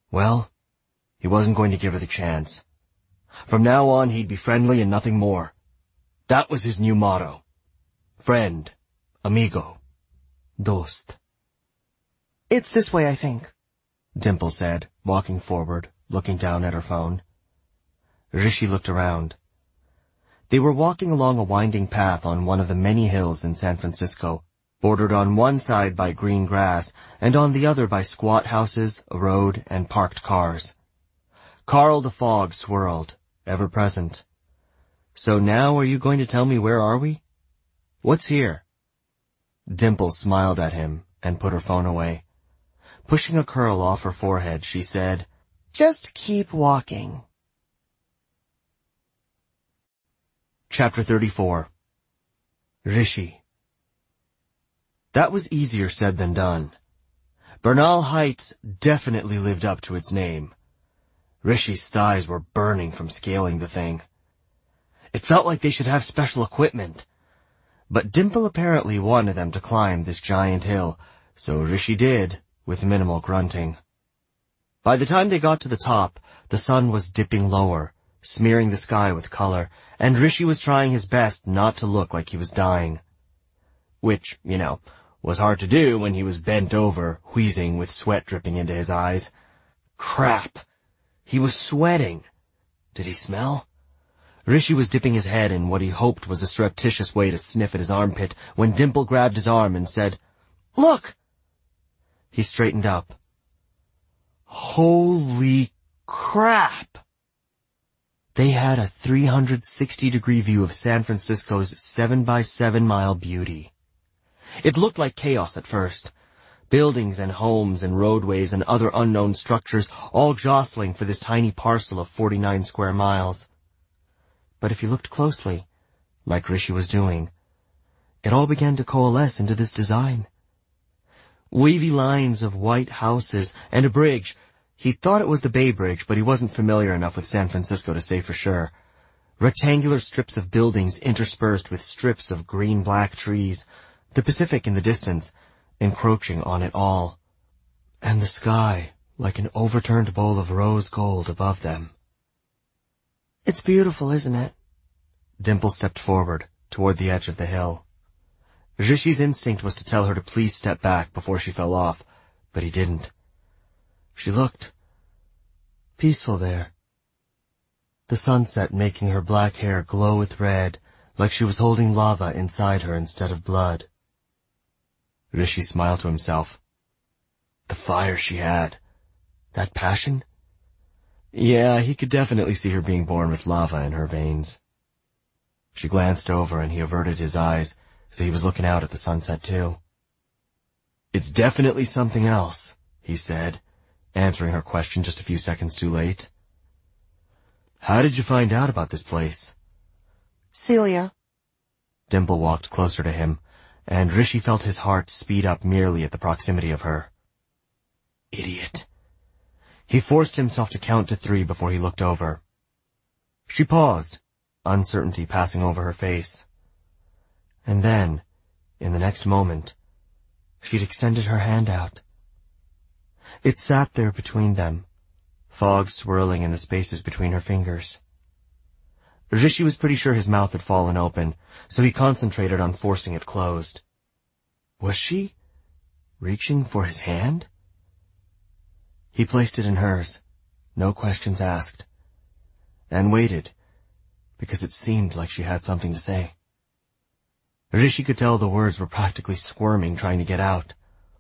Well, he wasn't going to give her the chance. From now on, he'd be friendly and nothing more. That was his new motto. Friend, amigo, dost. It's this way, I think, Dimple said, walking forward, looking down at her phone. Rishi looked around. They were walking along a winding path on one of the many hills in San Francisco, bordered on one side by green grass and on the other by squat houses, a road, and parked cars. Carl the fog swirled, ever present. So now are you going to tell me where are we? What's here? Dimple smiled at him and put her phone away. Pushing a curl off her forehead, she said, Just keep walking. Chapter 34. Rishi. That was easier said than done. Bernal Heights definitely lived up to its name. Rishi's thighs were burning from scaling the thing. It felt like they should have special equipment. But Dimple apparently wanted them to climb this giant hill, so Rishi did, with minimal grunting. By the time they got to the top, the sun was dipping lower, smearing the sky with color, and Rishi was trying his best not to look like he was dying. Which, was hard to do when he was bent over, wheezing with sweat dripping into his eyes. Crap! He was sweating. Did he smell? Rishi was dipping his head in what he hoped was a surreptitious way to sniff at his armpit when Dimple grabbed his arm and said, Look! He straightened up. Holy crap! They had a 360-degree view of San Francisco's 7-by-7-mile beauty. It looked like chaos at first. Buildings and homes and roadways and other unknown structures all jostling for this tiny parcel of 49 square miles. But if you looked closely, like Rishi was doing, it all began to coalesce into this design. Wavy lines of white houses and a bridge. He thought it was the Bay Bridge, but he wasn't familiar enough with San Francisco to say for sure. Rectangular strips of buildings interspersed with strips of green-black trees, the Pacific in the distance, encroaching on it all. And the sky, like an overturned bowl of rose gold above them. It's beautiful, isn't it? Dimple stepped forward, toward the edge of the hill. Rishi's instinct was to tell her to please step back before she fell off, but he didn't. She looked peaceful there. The sunset making her black hair glow with red, like she was holding lava inside her instead of blood. Rishi smiled to himself. The fire she had. That passion? Yeah, he could definitely see her being born with lava in her veins. She glanced over and he averted his eyes, so he was looking out at the sunset too. It's definitely something else, he said, answering her question just a few seconds too late. How did you find out about this place? Celia. Dimple walked closer to him, and Rishi felt his heart speed up merely at the proximity of her. Idiot. He forced himself to count to 3 before he looked over. She paused, uncertainty passing over her face. And then, in the next moment, she'd extended her hand out. It sat there between them, fog swirling in the spaces between her fingers. Rishi was pretty sure his mouth had fallen open, so he concentrated on forcing it closed. Was she reaching for his hand? He placed it in hers, no questions asked, and waited, because it seemed like she had something to say. Rishi could tell the words were practically squirming, trying to get out.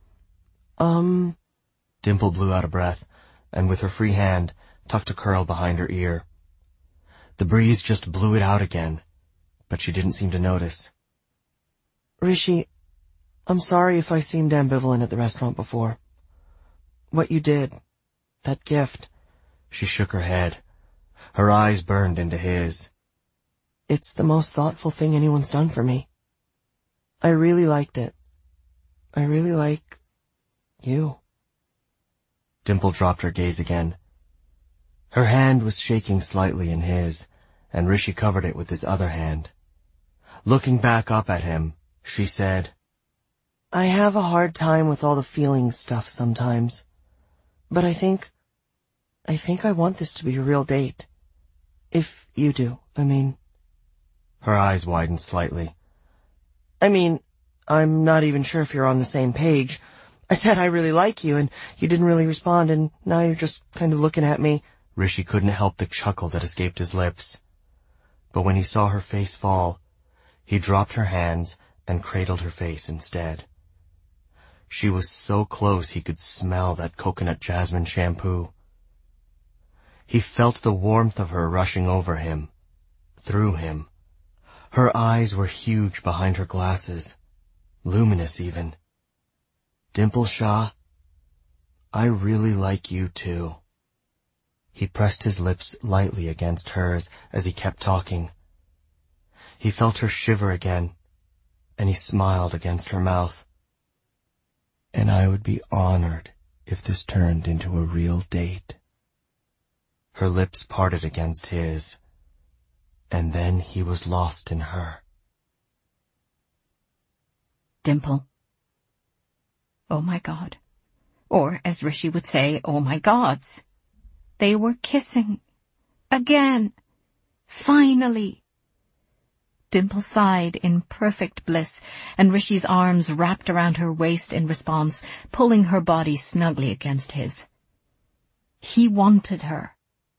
Dimple blew out a breath, and with her free hand, tucked a curl behind her ear. The breeze just blew it out again, but she didn't seem to notice. Rishi, I'm sorry if I seemed ambivalent at the restaurant before. What you did, that gift. She shook her head. Her eyes burned into his. It's the most thoughtful thing anyone's done for me. I really liked it. I really like you. Dimple dropped her gaze again. Her hand was shaking slightly in his, and Rishi covered it with his other hand. Looking back up at him, she said, I have a hard time with all the feeling stuff sometimes, but I think I think I want this to be a real date. If you do, I mean. Her eyes widened slightly. I mean, I'm not even sure if you're on the same page. I said I really like you, and you didn't really respond, and now you're just kind of looking at me. Rishi couldn't help the chuckle that escaped his lips. But when he saw her face fall, he dropped her hands and cradled her face instead. She was so close he could smell that coconut jasmine shampoo. He felt the warmth of her rushing over him, through him. Her eyes were huge behind her glasses, luminous even. Dimple Shah, I really like you too. He pressed his lips lightly against hers as he kept talking. He felt her shiver again, and he smiled against her mouth. And I would be honored if this turned into a real date. Her lips parted against his, and then he was lost in her. Dimple. Oh my God. Or, as Rishi would say, oh my gods. They were kissing. Again. Finally. Dimple sighed in perfect bliss, and Rishi's arms wrapped around her waist in response, pulling her body snugly against his. He wanted her.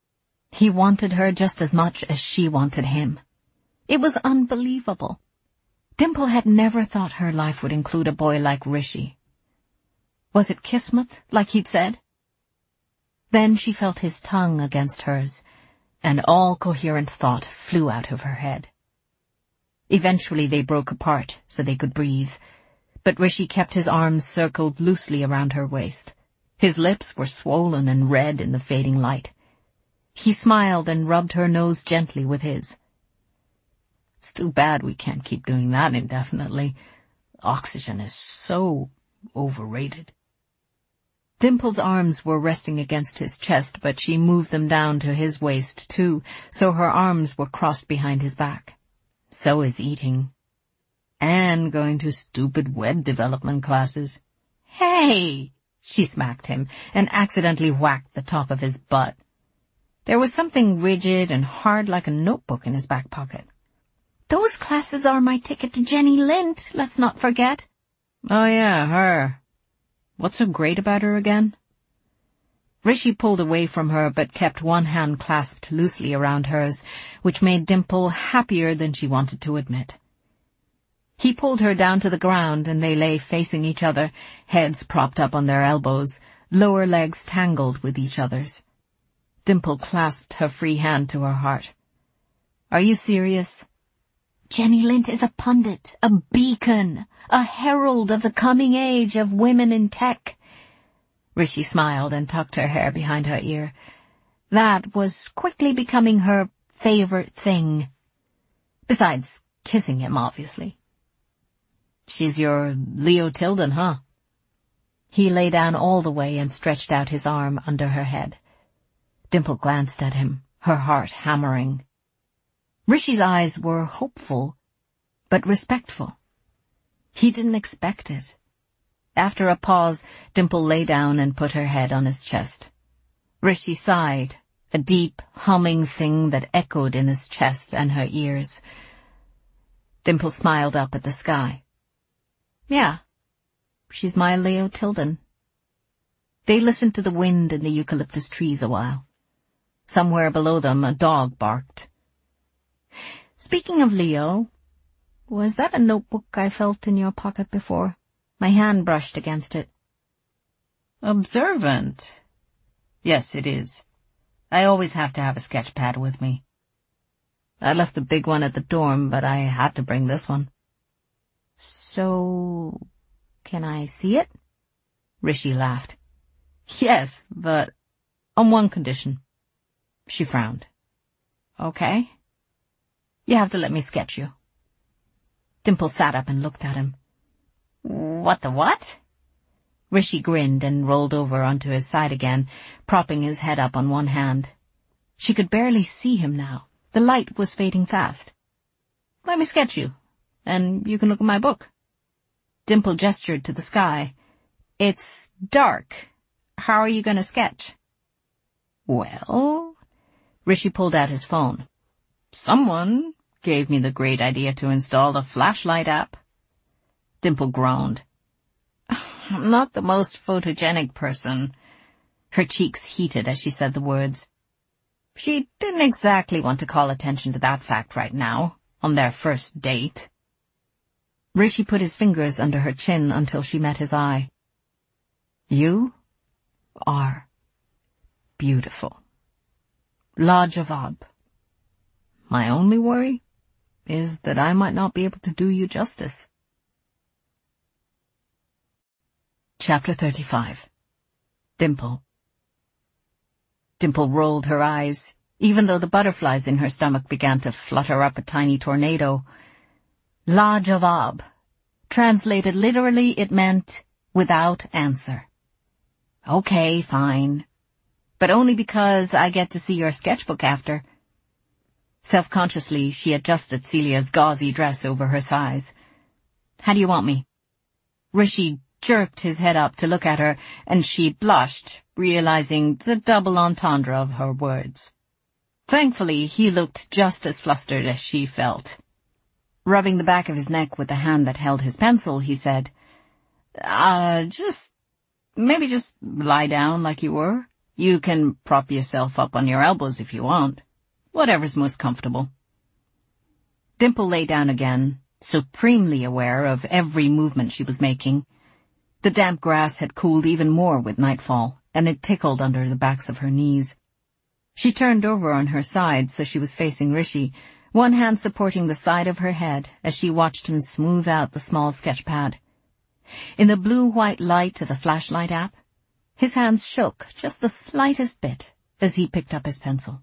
He wanted her just as much as she wanted him. It was unbelievable. Dimple had never thought her life would include a boy like Rishi. Was it Kismet, like he'd said? Then she felt his tongue against hers, and all coherent thought flew out of her head. Eventually they broke apart so they could breathe, but Rishi kept his arms circled loosely around her waist. His lips were swollen and red in the fading light. He smiled and rubbed her nose gently with his. It's too bad we can't keep doing that indefinitely. Oxygen is so overrated. Dimple's arms were resting against his chest, but she moved them down to his waist too, so her arms were crossed behind his back. So is eating. And going to stupid web development classes. Hey! She smacked him and accidentally whacked the top of his butt. There was something rigid and hard like a notebook in his back pocket. Those classes are my ticket to Jenny Lind, let's not forget. Oh yeah, her. What's so great about her again? Rishi pulled away from her but kept one hand clasped loosely around hers, which made Dimple happier than she wanted to admit. He pulled her down to the ground and they lay facing each other, heads propped up on their elbows, lower legs tangled with each other's. Dimple clasped her free hand to her heart. Are you serious? Jenny Lind is a pundit, a beacon, a herald of the coming age of women in tech. Rishi smiled and tucked her hair behind her ear. That was quickly becoming her favorite thing. Besides kissing him, obviously. She's your Leo Tilden, huh? He lay down all the way and stretched out his arm under her head. Dimple glanced at him, her heart hammering. Rishi's eyes were hopeful, but respectful. He didn't expect it. After a pause, Dimple lay down and put her head on his chest. Rishi sighed, a deep, humming thing that echoed in his chest and her ears. Dimple smiled up at the sky. Yeah, she's my Leo Tilden. They listened to the wind in the eucalyptus trees a while. Somewhere below them, a dog barked. Speaking of Leo, was that a notebook I felt in your pocket before? My hand brushed against it. Observant. Yes, it is. I always have to have a sketch pad with me. I left the big one at the dorm, but I had to bring this one. So, can I see it? Rishi laughed. Yes, but on one condition. She frowned. Okay. You have to let me sketch you. Dimple sat up and looked at him. What the what? Rishi grinned and rolled over onto his side again, propping his head up on one hand. She could barely see him now. The light was fading fast. Let me sketch you, and you can look at my book. Dimple gestured to the sky. It's dark. How are you going to sketch? Well, Rishi pulled out his phone. Someone gave me the great idea to install the flashlight app. Dimple groaned. I'm not the most photogenic person. Her cheeks heated as she said the words. She didn't exactly want to call attention to that fact right now, on their first date. Rishi put his fingers under her chin until she met his eye. You are beautiful. Lajavab. My only worry is that I might not be able to do you justice. Chapter 35. Dimple. Dimple rolled her eyes, even though the butterflies in her stomach began to flutter up a tiny tornado. Lajavab. Translated literally, it meant without answer. Okay, fine. But only because I get to see your sketchbook after. Self-consciously, she adjusted Celia's gauzy dress over her thighs. How do you want me? Rishi jerked his head up to look at her, and she blushed, realizing the double entendre of her words. Thankfully, he looked just as flustered as she felt. Rubbing the back of his neck with the hand that held his pencil, he said, maybe just lie down like you were. You can prop yourself up on your elbows if you want. Whatever's most comfortable. Dimple lay down again, supremely aware of every movement she was making. The damp grass had cooled even more with nightfall, and it tickled under the backs of her knees. She turned over on her side so she was facing Rishi, one hand supporting the side of her head as she watched him smooth out the small sketch pad. In the blue-white light of the flashlight app, his hands shook just the slightest bit as he picked up his pencil.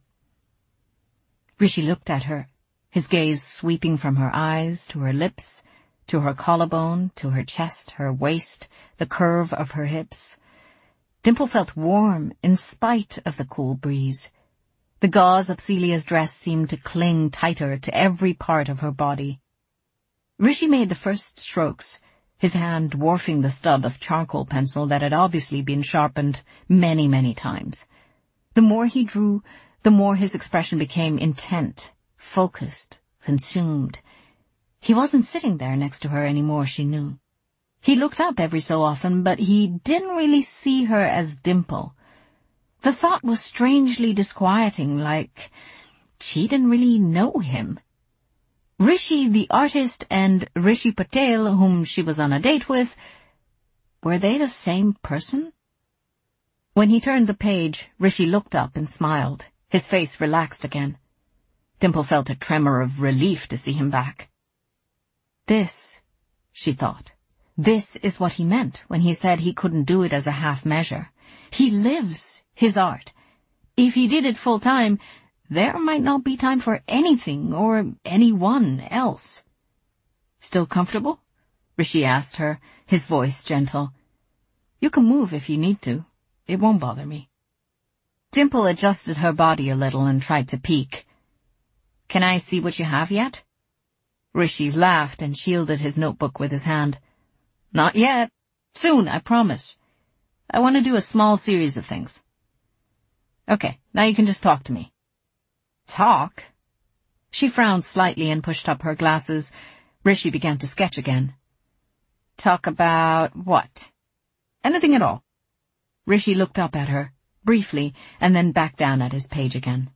Rishi looked at her, his gaze sweeping from her eyes to her lips, to her collarbone, to her chest, her waist, the curve of her hips. Dimple felt warm in spite of the cool breeze. The gauze of Celia's dress seemed to cling tighter to every part of her body. Rishi made the first strokes, his hand dwarfing the stub of charcoal pencil that had obviously been sharpened many, many times. The more he drew, the more his expression became intent, focused, consumed. He wasn't sitting there next to her anymore, she knew. He looked up every so often, but he didn't really see her as Dimple. The thought was strangely disquieting, like she didn't really know him. Rishi the artist and Rishi Patel, whom she was on a date with, were they the same person? When he turned the page, Rishi looked up and smiled, his face relaxed again. Dimple felt a tremor of relief to see him back. This, she thought, this is what he meant when he said he couldn't do it as a half measure. He lives his art. If he did it full time, there might not be time for anything or anyone else. Still comfortable? Rishi asked her, his voice gentle. You can move if you need to. It won't bother me. Dimple adjusted her body a little and tried to peek. Can I see what you have yet? Rishi laughed and shielded his notebook with his hand. Not yet. Soon, I promise. I want to do a small series of things. Okay, now you can just talk to me. Talk? She frowned slightly and pushed up her glasses. Rishi began to sketch again. Talk about what? Anything at all. Rishi looked up at her, briefly, and then back down at his page again.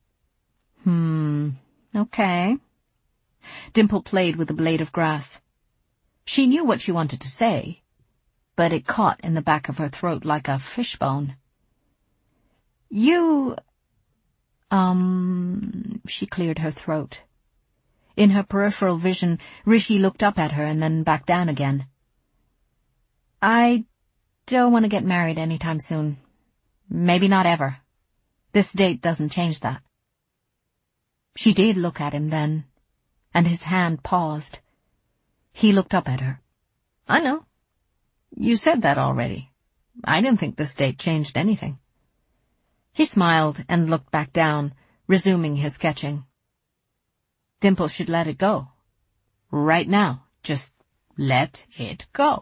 Okay. Dimple played with a blade of grass. She knew what she wanted to say, but it caught in the back of her throat like a fishbone. She cleared her throat. In her peripheral vision, Rishi looked up at her and then back down again. I don't want to get married anytime soon. Maybe not ever. This date doesn't change that. She did look at him then, and his hand paused. He looked up at her. I know. You said that already. I didn't think this date changed anything. He smiled and looked back down, resuming his sketching. Dimple should let it go. Right now. Just let it go.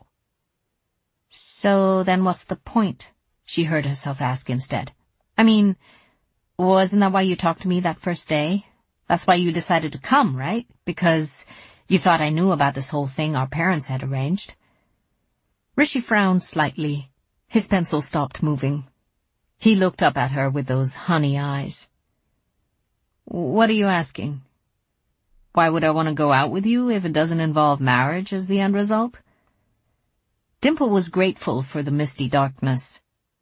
So then what's the point? She heard herself ask instead. I mean, Wasn't that why you talked to me that first day? That's why you decided to come, right? Because you thought I knew about this whole thing our parents had arranged. Rishi frowned slightly. His pencil stopped moving. He looked up at her with those honey eyes. What are you asking? Why would I want to go out with you if it doesn't involve marriage as the end result? Dimple was grateful for the misty darkness.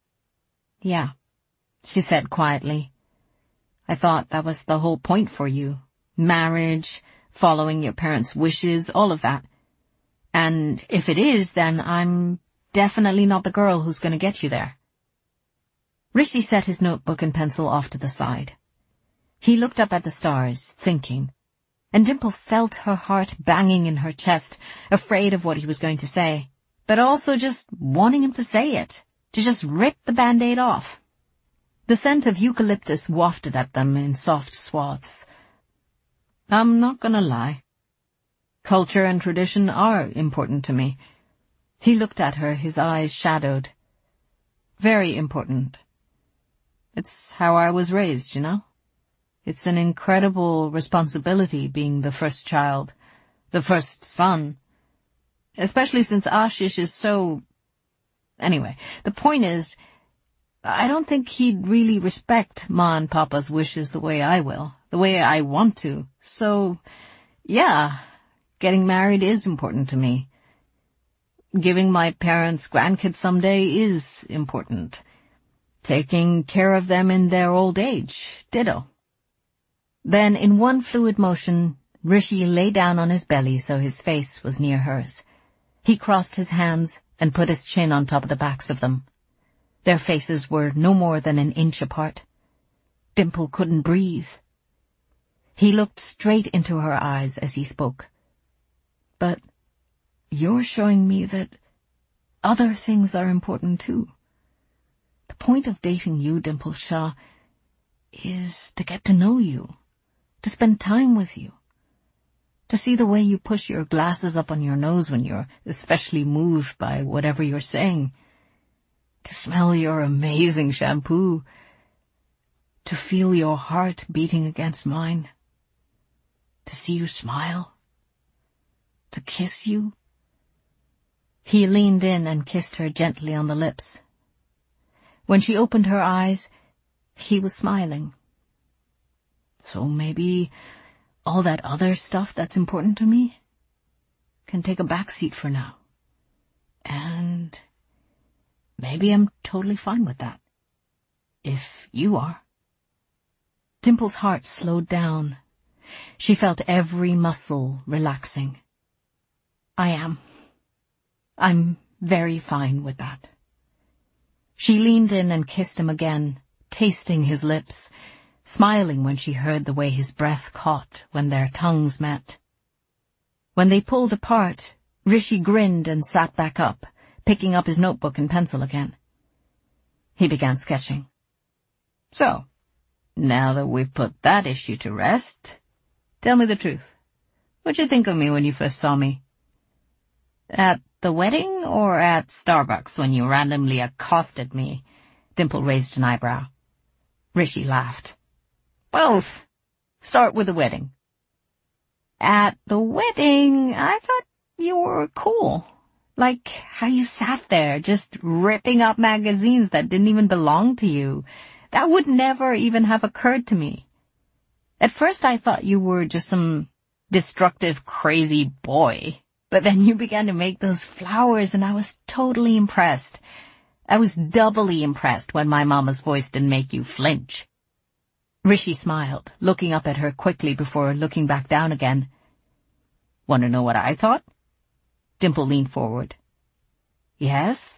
Yeah, she said quietly. I thought that was the whole point for you. Marriage, following your parents' wishes, all of that. And if it is, then I'm definitely not the girl who's going to get you there. Rishi set his notebook and pencil off to the side. He looked up at the stars, thinking, and Dimple felt her heart banging in her chest, afraid of what he was going to say, but also just wanting him to say it, to just rip the Band-Aid off. The scent of eucalyptus wafted at them in soft swaths. I'm not gonna lie. Culture and tradition are important to me. He looked at her, his eyes shadowed. Very important. It's how I was raised, you know? It's an incredible responsibility being the first child, the first son. Especially since Ashish is so... Anyway, the point is, I don't think he'd really respect Ma and Papa's wishes the way I will, the way I want to. So, yeah, getting married is important to me. Giving my parents grandkids someday is important. Taking care of them in their old age, ditto. Then, in one fluid motion, Rishi lay down on his belly so his face was near hers. He crossed his hands and put his chin on top of the backs of them. Their faces were no more than an inch apart. Dimple couldn't breathe. He looked straight into her eyes as he spoke. But you're showing me that other things are important too. The point of dating you, Dimple Shah, is to get to know you, to spend time with you, to see the way you push your glasses up on your nose when you're especially moved by whatever you're saying, to smell your amazing shampoo, to feel your heart beating against mine, to see you smile, to kiss you. He leaned in and kissed her gently on the lips. When she opened her eyes, he was smiling. So maybe all that other stuff that's important to me can take a backseat for now. And maybe I'm totally fine with that. If you are. Dimple's heart slowed down. She felt every muscle relaxing. I am. I'm very fine with that. She leaned in and kissed him again, tasting his lips, smiling when she heard the way his breath caught when their tongues met. When they pulled apart, Rishi grinned and sat back up, picking up his notebook and pencil again. He began sketching. So, now that we've put that issue to rest, tell me the truth. What'd you think of me when you first saw me? At the wedding or at Starbucks when you randomly accosted me? Dimple raised an eyebrow. Rishi laughed. Both. Start with the wedding. At the wedding, I thought you were cool. Like how you sat there just ripping up magazines that didn't even belong to you. That would never even have occurred to me. At first I thought you were just some destructive, crazy boy. But then you began to make those flowers and I was totally impressed. I was doubly impressed when my mama's voice didn't make you flinch. Rishi smiled, looking up at her quickly before looking back down again. Want to know what I thought? Dimple leaned forward. Yes?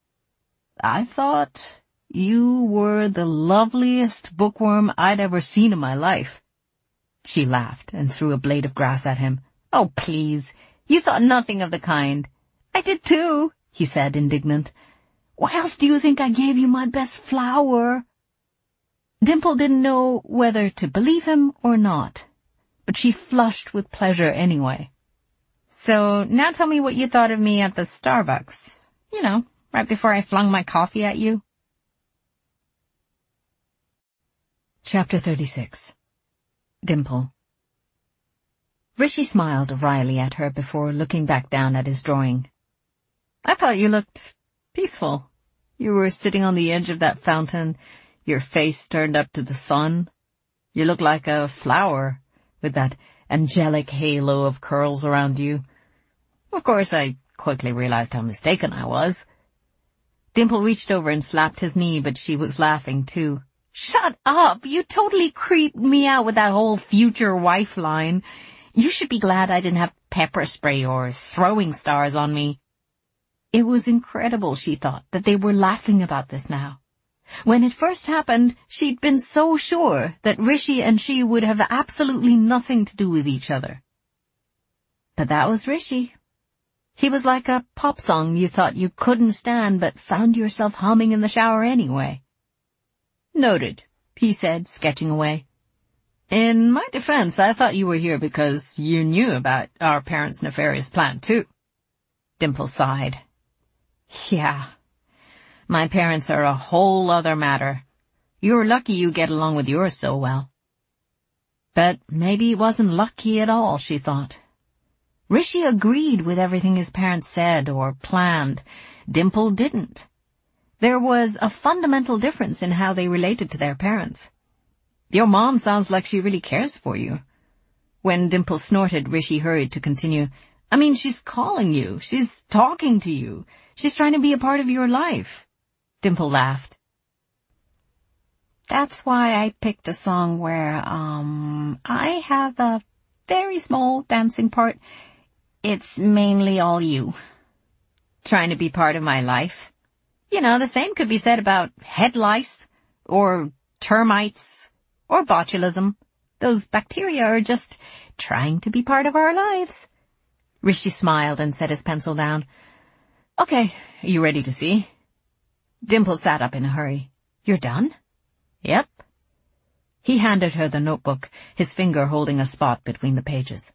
I thought you were the loveliest bookworm I'd ever seen in my life. She laughed and threw a blade of grass at him. Oh, please. You thought nothing of the kind. I did too, he said, indignant. Why else do you think I gave you my best flower? Dimple didn't know whether to believe him or not, but she flushed with pleasure anyway. So now tell me what you thought of me at the Starbucks. You know, right before I flung my coffee at you. Chapter 36. Dimple. Rishi smiled wryly at her before looking back down at his drawing. I thought you looked peaceful. You were sitting on the edge of that fountain, your face turned up to the sun. You look like a flower with that angelic halo of curls around you. Of course, I quickly realized how mistaken I was. Dimple reached over and slapped his knee, but she was laughing too. Shut up! You totally creeped me out with that whole future wife line. You should be glad I didn't have pepper spray or throwing stars on me. It was incredible, she thought, that they were laughing about this now. When it first happened, she'd been so sure that Rishi and she would have absolutely nothing to do with each other. But that was Rishi. He was like a pop song you thought you couldn't stand but found yourself humming in the shower anyway. Noted, he said, sketching away. In my defense, I thought you were here because you knew about our parents' nefarious plan, too. Dimple sighed. Yeah, my parents are a whole other matter. You're lucky you get along with yours so well. But maybe it wasn't lucky at all, she thought. Rishi agreed with everything his parents said or planned. Dimple didn't. There was a fundamental difference in how they related to their parents. Your mom sounds like she really cares for you. When Dimple snorted, Rishi hurried to continue. I mean, she's calling you. She's talking to you. She's trying to be a part of your life. Dimple laughed. That's why I picked a song where, I have a very small dancing part. It's mainly all you. Trying to be part of my life. You know, the same could be said about head lice, or termites, or botulism. Those bacteria are just trying to be part of our lives. Rishi smiled and set his pencil down. Okay, are you ready to see? Dimple sat up in a hurry. You're done? Yep. He handed her the notebook, his finger holding a spot between the pages.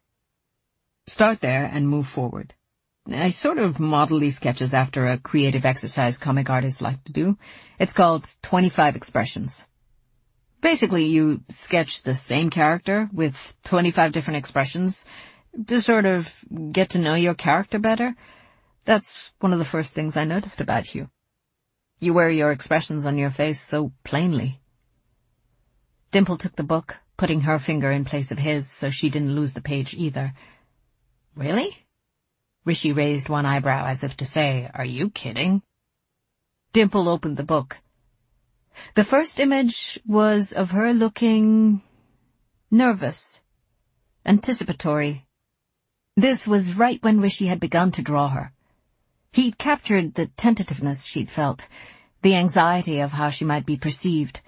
Start there and move forward. I sort of model these sketches after a creative exercise comic artists like to do. It's called 25 expressions. Basically, you sketch the same character with 25 different expressions to sort of get to know your character better. That's one of the first things I noticed about you. You wear your expressions on your face so plainly. Dimple took the book, putting her finger in place of his so she didn't lose the page either. Really? Rishi raised one eyebrow as if to say, are you kidding? Dimple opened the book. The first image was of her looking nervous, anticipatory. This was right when Rishi had begun to draw her. He'd captured the tentativeness she'd felt, the anxiety of how she might be perceived.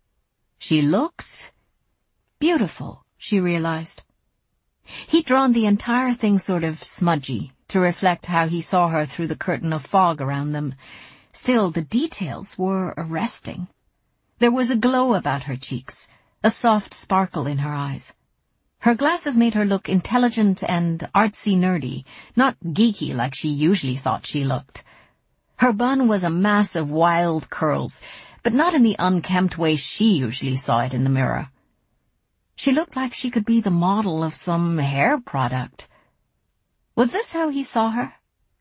She looked beautiful, she realized. He'd drawn the entire thing sort of smudgy, to reflect how he saw her through the curtain of fog around them. Still, the details were arresting. There was a glow about her cheeks, a soft sparkle in her eyes. Her glasses made her look intelligent and artsy-nerdy, not geeky like she usually thought she looked. Her bun was a mass of wild curls, but not in the unkempt way she usually saw it in the mirror. She looked like she could be the model of some hair product. Was this how he saw her?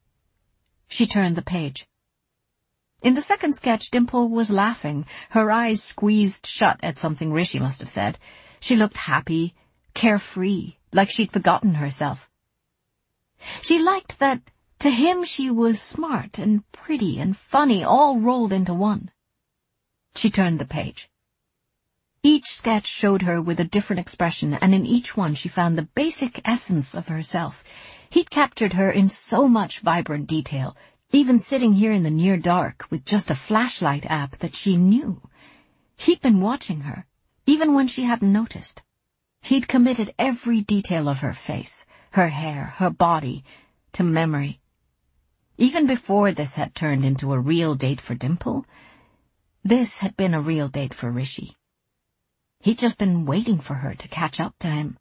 She turned the page. In the second sketch, Dimple was laughing, her eyes squeezed shut at something Rishi must have said. She looked happy, carefree, like she'd forgotten herself. She liked that to him she was smart and pretty and funny, all rolled into one. She turned the page. Each sketch showed her with a different expression, and in each one she found the basic essence of herself. He'd captured her in so much vibrant detail, even sitting here in the near dark with just a flashlight app that she knew. He'd been watching her, even when she hadn't noticed. He'd committed every detail of her face, her hair, her body, to memory. Even before this had turned into a real date for Dimple, this had been a real date for Rishi. He'd just been waiting for her to catch up to him.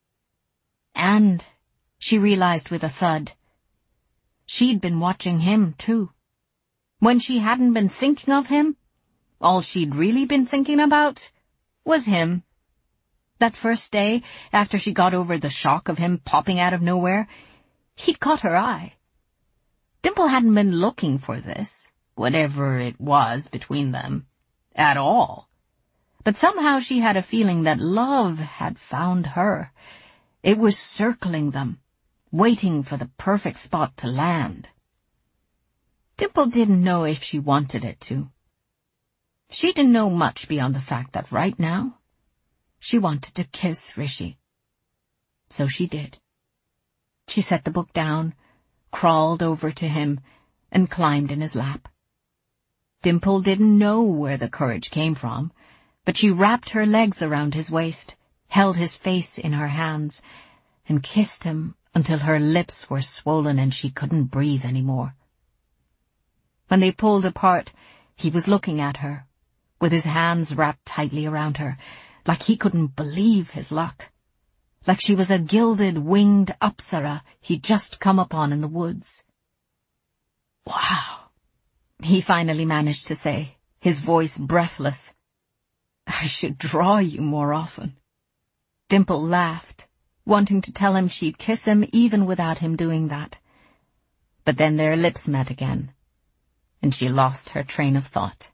And, she realized with a thud, she'd been watching him, too. When she hadn't been thinking of him, all she'd really been thinking about was him. That first day, after she got over the shock of him popping out of nowhere, he'd caught her eye. Dimple hadn't been looking for this, whatever it was between them, at all. But somehow she had a feeling that love had found her. It was circling them, waiting for the perfect spot to land. Dimple didn't know if she wanted it to. She didn't know much beyond the fact that right now, she wanted to kiss Rishi. So she did. She set the book down, crawled over to him, and climbed in his lap. Dimple didn't know where the courage came from, but she wrapped her legs around his waist, held his face in her hands, and kissed him until her lips were swollen and she couldn't breathe anymore. When they pulled apart, he was looking at her, with his hands wrapped tightly around her, like he couldn't believe his luck, like she was a gilded winged apsara he'd just come upon in the woods. "Wow," he finally managed to say, his voice breathless. "I should draw you more often." Dimple laughed, wanting to tell him she'd kiss him even without him doing that. But then their lips met again, and she lost her train of thought.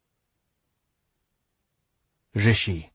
Rishi.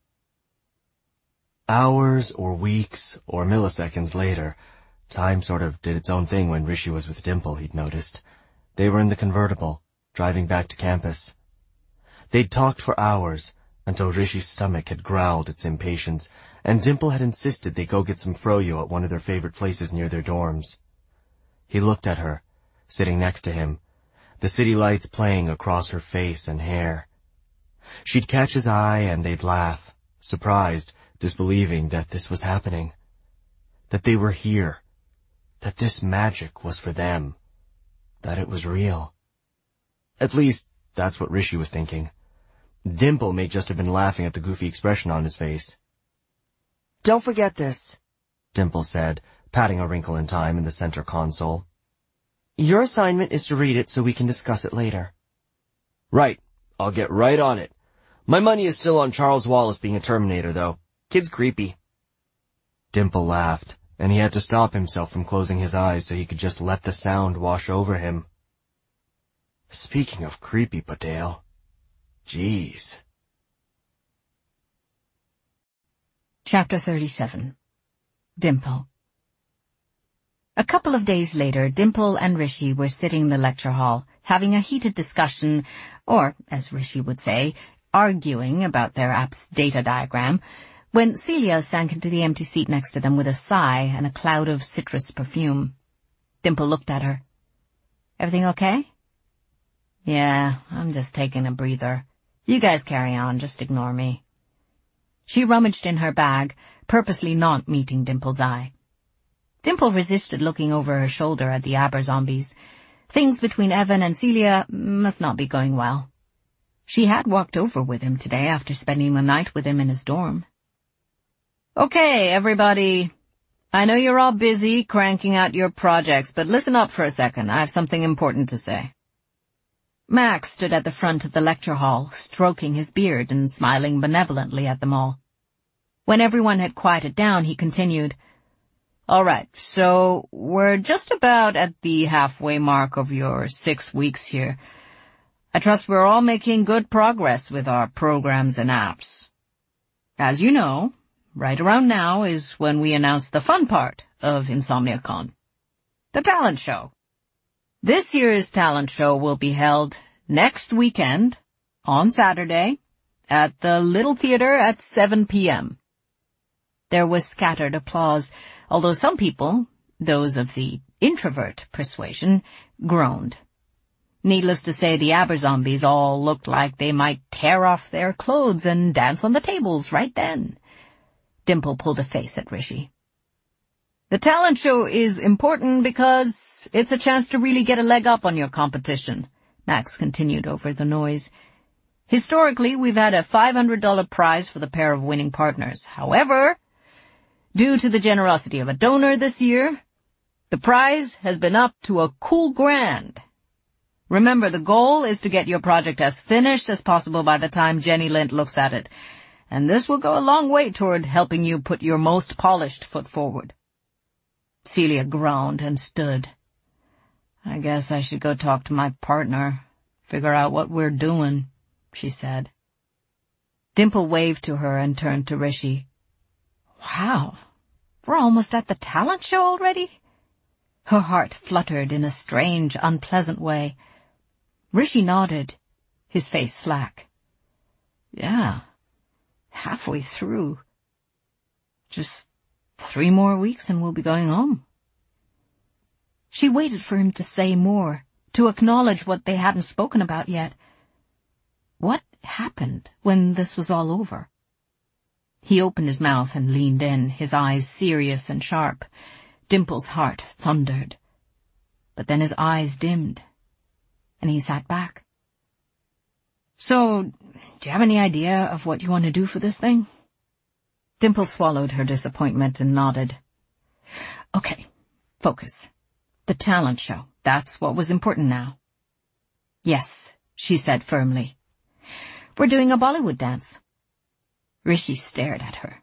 Hours or weeks or milliseconds later, time sort of did its own thing when Rishi was with Dimple, he'd noticed. They were in the convertible, driving back to campus. They'd talked for hours, until Rishi's stomach had growled its impatience, and Dimple had insisted they go get some froyo at one of their favorite places near their dorms. He looked at her, sitting next to him, the city lights playing across her face and hair. She'd catch his eye and they'd laugh, surprised, disbelieving that this was happening, that they were here, that this magic was for them, that it was real. At least, that's what Rishi was thinking. Dimple may just have been laughing at the goofy expression on his face. "Don't forget this," Dimple said, patting a wrinkle in time in the center console. "Your assignment is to read it so we can discuss it later." "Right. I'll get right on it. My money is still on Charles Wallace being a Terminator, though. Kid's creepy." Dimple laughed, and he had to stop himself from closing his eyes so he could just let the sound wash over him. Speaking of creepy, Padale. Jeez. Chapter 37. Dimple. A couple of days later, Dimple and Rishi were sitting in the lecture hall, having a heated discussion, or, as Rishi would say, arguing about their app's data diagram, when Celia sank into the empty seat next to them with a sigh and a cloud of citrus perfume. Dimple looked at her. "Everything okay?" "Yeah, I'm just taking a breather. You guys carry on, just ignore me." She rummaged in her bag, purposely not meeting Dimple's eye. Dimple resisted looking over her shoulder at the Aber-zombies. Things between Evan and Celia must not be going well. She had walked over with him today after spending the night with him in his dorm. "Okay, everybody. I know you're all busy cranking out your projects, but listen up for a second. I have something important to say." Max stood at the front of the lecture hall, stroking his beard and smiling benevolently at them all. When everyone had quieted down, he continued, "All right, so we're just about at the halfway mark of your 6 weeks here. I trust we're all making good progress with our programs and apps. As you know, right around now is when we announce the fun part of InsomniaCon, the talent show. This year's talent show will be held next weekend, on Saturday, at the Little Theater at 7 p.m. There was scattered applause, although some people, those of the introvert persuasion, groaned. Needless to say, the Aber-zombies all looked like they might tear off their clothes and dance on the tables right then. Dimple pulled a face at Rishi. "The talent show is important because it's a chance to really get a leg up on your competition," Max continued over the noise. "Historically, we've had a $500 prize for the pair of winning partners. However, due to the generosity of a donor this year, the prize has been up to a cool $1,000. Remember, the goal is to get your project as finished as possible by the time Jenny Lind looks at it. and this will go a long way toward helping you put your most polished foot forward. Celia groaned and stood. I guess I should go talk to my partner, figure out what we're doing, she said. Dimple waved to her and turned to Rishi. Wow, we're almost at the talent show already? Her heart fluttered in a strange, unpleasant way. Rishi nodded, his face slack. Yeah, halfway through. Just 3 more weeks and we'll be going home. She waited for him to say more, to acknowledge what they hadn't spoken about yet. What happened when this was all over? He opened his mouth and leaned in, his eyes serious and sharp. Dimple's heart thundered. But then his eyes dimmed, and he sat back. So, do you have any idea of what you want to do for this thing? Dimple swallowed her disappointment and nodded. Okay, focus. The talent show, that's what was important now. Yes, she said firmly. We're doing a Bollywood dance. Rishi stared at her.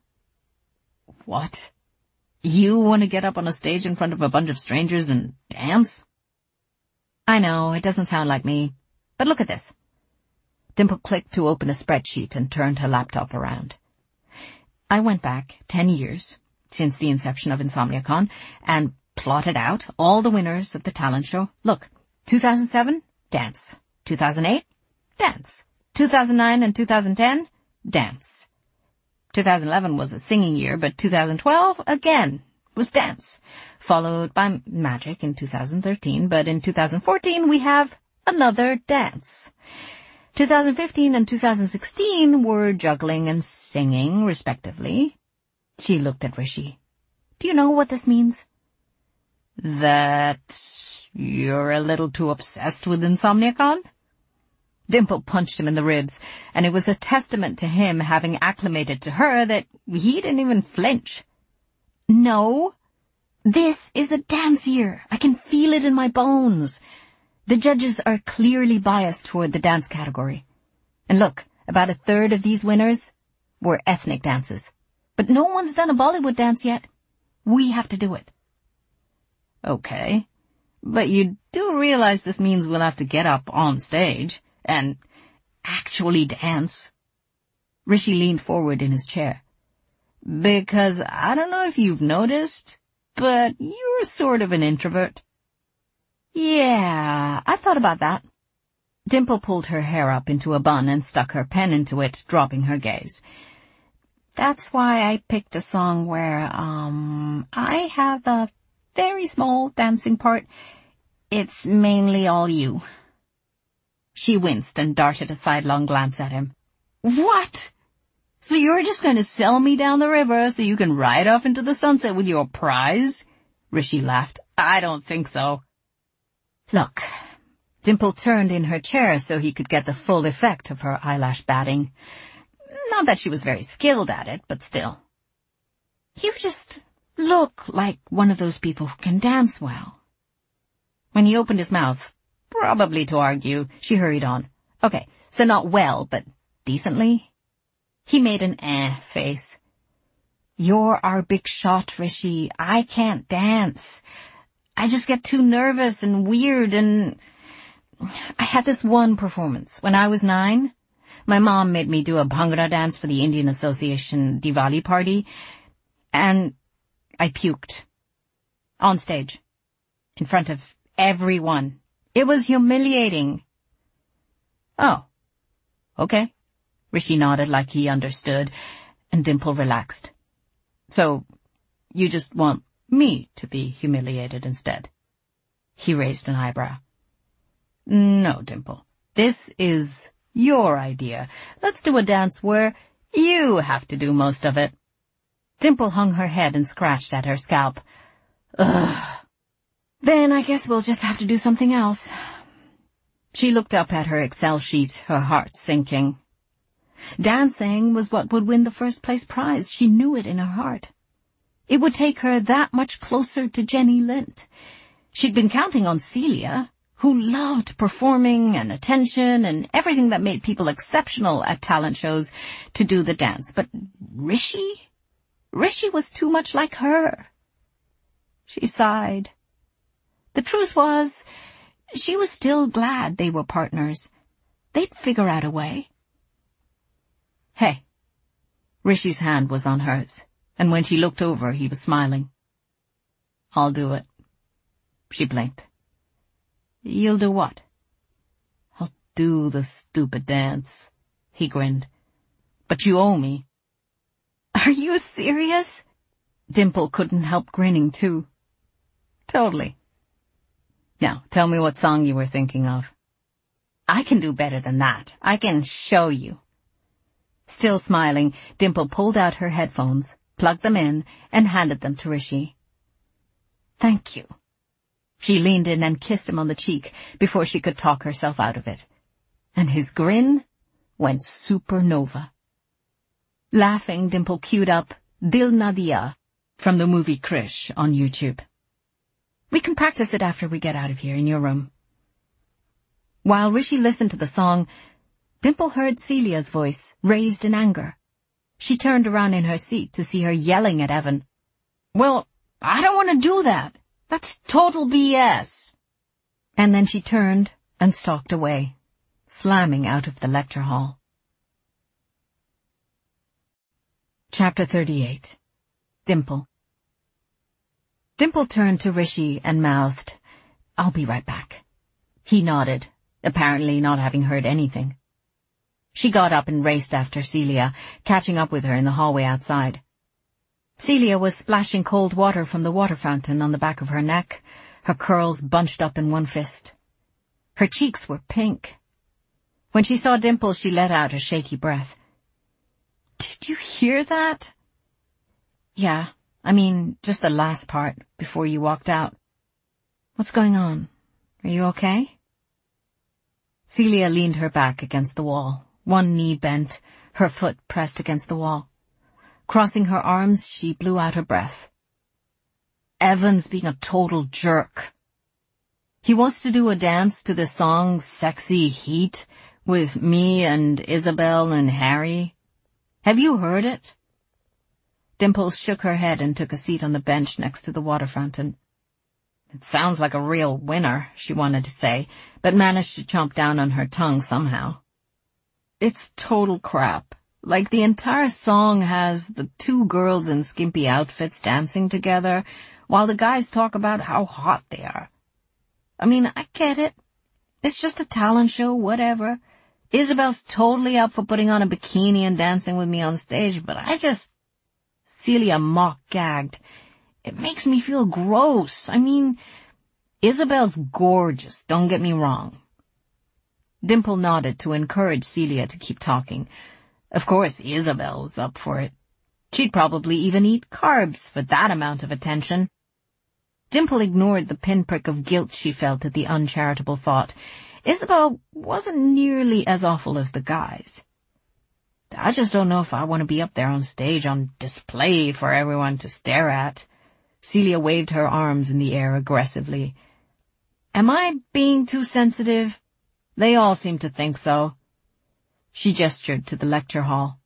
What? You want to get up on a stage in front of a bunch of strangers and dance? I know, it doesn't sound like me, but look at this. Dimple clicked to open a spreadsheet and turned her laptop around. I went back 10 years, since the inception of InsomniaCon, and plotted out all the winners of the talent show. Look, 2007, dance. 2008, dance. 2009 and 2010, dance. 2011 was a singing year, but 2012, again, was dance. Followed by magic in 2013, but in 2014 we have another dance. 2015 and 2016 were juggling and singing, respectively. She looked at Rishi. Do you know what this means? That you're a little too obsessed with InsomniaCon? Dimple punched him in the ribs, and it was a testament to him having acclimated to her that he didn't even flinch. No, this is a dance year. I can feel it in my bones. The judges are clearly biased toward the dance category. And look, about 1/3 of these winners were ethnic dances. But no one's done a Bollywood dance yet. We have to do it. Okay, but you do realize this means we'll have to get up on stage and actually dance. Rishi leaned forward in his chair. Because I don't know if you've noticed, but you're sort of an introvert. Yeah, I thought about that. Dimple pulled her hair up into a bun and stuck her pen into it, dropping her gaze. That's why I picked a song where, I have a very small dancing part. It's mainly all you. She winced and darted a sidelong glance at him. What? So you're just going to sell me down the river so you can ride off into the sunset with your prize? Rishi laughed. I don't think so. Look. Dimple turned in her chair so he could get the full effect of her eyelash batting. Not that she was very skilled at it, but still. You just look like one of those people who can dance well. When he opened his mouth, probably to argue, she hurried on. Okay, so not well, but decently? He made an face. You're our big shot, Rishi. I can't dance. I just get too nervous and weird, and I had this one performance. When I was 9, my mom made me do a Bhangra dance for the Indian Association Diwali party, and I puked. On stage. In front of everyone. It was humiliating. Oh. Okay. Rishi nodded like he understood, and Dimple relaxed. So, you just want me to be humiliated instead? He raised an eyebrow. No, Dimple. This is your idea. Let's do a dance where you have to do most of it. Dimple hung her head and scratched at her scalp. Ugh. Then I guess we'll just have to do something else. She looked up at her Excel sheet, her heart sinking. Dancing was what would win the first place prize. She knew it in her heart. It would take her that much closer to Jenny Lind. She'd been counting on Celia, who loved performing and attention and everything that made people exceptional at talent shows to do the dance. But Rishi? Rishi was too much like her. She sighed. The truth was, she was still glad they were partners. They'd figure out a way. Hey. Rishi's hand was on hers, and when she looked over, he was smiling. I'll do it. She blinked. You'll do what? I'll do the stupid dance. He grinned. But you owe me. Are you serious? Dimple couldn't help grinning too. Totally. Now, tell me what song you were thinking of. I can do better than that. I can show you. Still smiling, Dimple pulled out her headphones, plugged them in, and handed them to Rishi. Thank you. She leaned in and kissed him on the cheek before she could talk herself out of it. And his grin went supernova. Laughing, Dimple queued up Dil Na Diya from the movie Krish on YouTube. We can practice it after we get out of here in your room. While Rishi listened to the song, Dimple heard Celia's voice, raised in anger. She turned around in her seat to see her yelling at Evan. Well, I don't want to do that. That's total BS. And then she turned and stalked away, slamming out of the lecture hall. Chapter 38. Dimple. Dimple turned to Rishi and mouthed, I'll be right back. He nodded, apparently not having heard anything. She got up and raced after Celia, catching up with her in the hallway outside. Celia was splashing cold water from the water fountain on the back of her neck, her curls bunched up in one fist. Her cheeks were pink. When she saw Dimple, she let out a shaky breath. Did you hear that? Yeah, I mean, just the last part, before you walked out. What's going on? Are you okay? Celia leaned her back against the wall, one knee bent, her foot pressed against the wall. Crossing her arms, she blew out her breath. Evan's being a total jerk. He wants to do a dance to the song Sexy Heat with me and Isabel and Harry. Have you heard it? Dimple shook her head and took a seat on the bench next to the water fountain. It sounds like a real winner, she wanted to say, but managed to chomp down on her tongue somehow. It's total crap. Like the entire song has the two girls in skimpy outfits dancing together, while the guys talk about how hot they are. I mean, I get it. It's just a talent show, whatever. Isabel's totally up for putting on a bikini and dancing with me on stage, but Celia mock-gagged. It makes me feel gross. I mean, Isabel's gorgeous, don't get me wrong. Dimple nodded to encourage Celia to keep talking. Of course, Isabel was up for it. She'd probably even eat carbs for that amount of attention. Dimple ignored the pinprick of guilt she felt at the uncharitable thought. Isabel wasn't nearly as awful as the guys. I just don't know if I want to be up there on stage on display for everyone to stare at. Celia waved her arms in the air aggressively. Am I being too sensitive? They all seem to think so. She gestured to the lecture hall.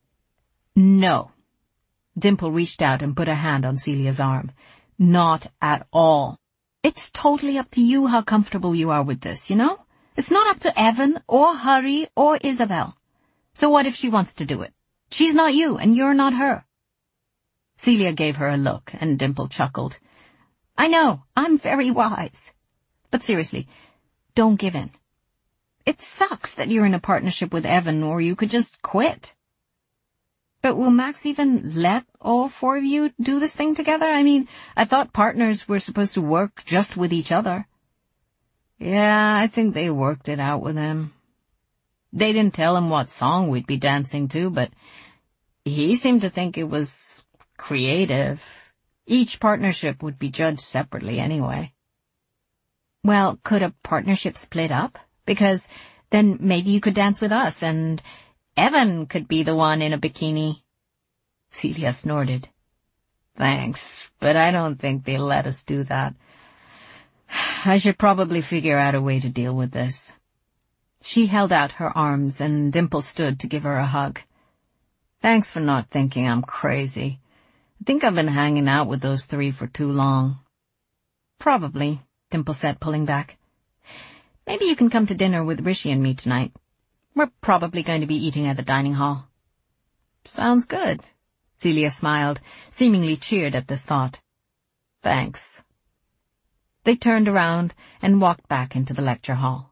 No. Dimple reached out and put a hand on Celia's arm. Not at all. It's totally up to you how comfortable you are with this, you know? It's not up to Evan or Harry or Isabel. So what if she wants to do it? She's not you and you're not her. Celia gave her a look and Dimple chuckled. I know, I'm very wise. But seriously, don't give in. It sucks that you're in a partnership with Evan, or you could just quit. But will Max even let all four of you do this thing together? I mean, I thought partners were supposed to work just with each other. Yeah, I think they worked it out with him. They didn't tell him what song we'd be dancing to, but he seemed to think it was creative. Each partnership would be judged separately anyway. Well, could a partnership split up? Because then maybe you could dance with us, and Evan could be the one in a bikini. Celia snorted. Thanks, but I don't think they'll let us do that. I should probably figure out a way to deal with this. She held out her arms and Dimple stood to give her a hug. Thanks for not thinking I'm crazy. I think I've been hanging out with those three for too long. Probably, Dimple said, pulling back. Maybe you can come to dinner with Rishi and me tonight. We're probably going to be eating at the dining hall. Sounds good. Celia smiled, seemingly cheered at this thought. Thanks. They turned around and walked back into the lecture hall.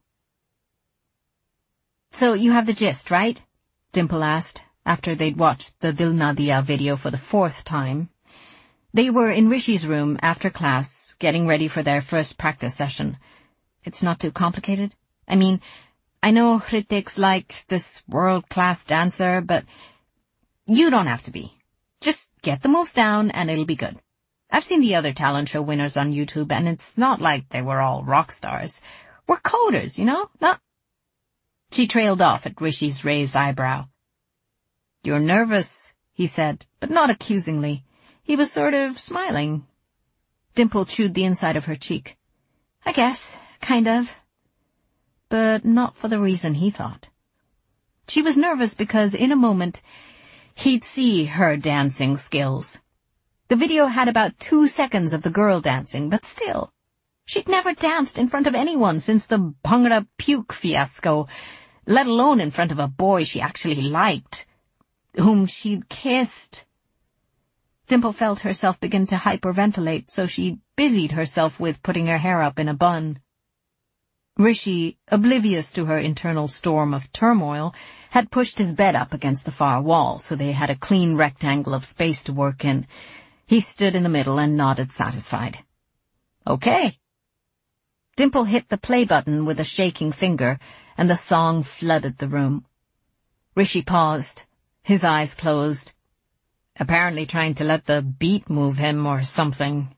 So you have the gist, right? Dimple asked, after they'd watched the Dil Na Diya video for the 4th time. They were in Rishi's room after class, getting ready for their first practice session. It's not too complicated? I mean, I know Hritik's like this world-class dancer, but you don't have to be. Just get the moves down and it'll be good. I've seen the other talent show winners on YouTube, and it's not like they were all rock stars. We're coders, you know? Not... She trailed off at Rishi's raised eyebrow. You're nervous, he said, but not accusingly. He was sort of smiling. Dimple chewed the inside of her cheek. I guess, kind of. But not for the reason he thought. She was nervous because in a moment he'd see her dancing skills. The video had about 2 seconds of the girl dancing, but still. She'd never danced in front of anyone since the Bhangra puke fiasco, let alone in front of a boy she actually liked, whom she'd kissed. Dimple felt herself begin to hyperventilate, so she busied herself with putting her hair up in a bun. Rishi, oblivious to her internal storm of turmoil, had pushed his bed up against the far wall, so they had a clean rectangle of space to work in. He stood in the middle and nodded satisfied. Okay. Dimple hit the play button with a shaking finger, and the song flooded the room. Rishi paused, his eyes closed, apparently trying to let the beat move him or something.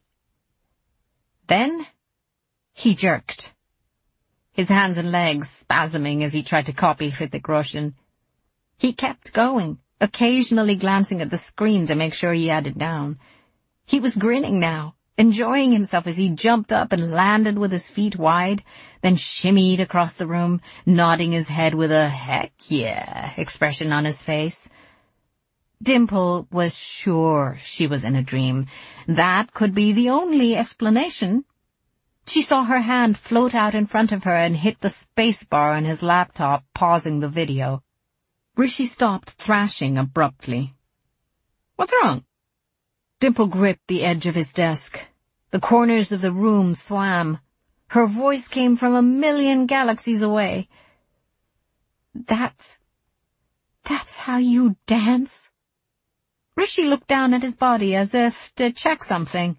Then he jerked, his hands and legs spasming as he tried to copy Hrithik Roshan. He kept going, occasionally glancing at the screen to make sure he had it down. He was grinning now, enjoying himself as he jumped up and landed with his feet wide, then shimmied across the room, nodding his head with a heck yeah expression on his face. Dimple was sure she was in a dream. That could be the only explanation. She saw her hand float out in front of her and hit the space bar on his laptop, pausing the video. Rishi stopped thrashing abruptly. What's wrong? Dimple gripped the edge of his desk. The corners of the room swam. Her voice came from a million galaxies away. That's how you dance? Rishi looked down at his body as if to check something.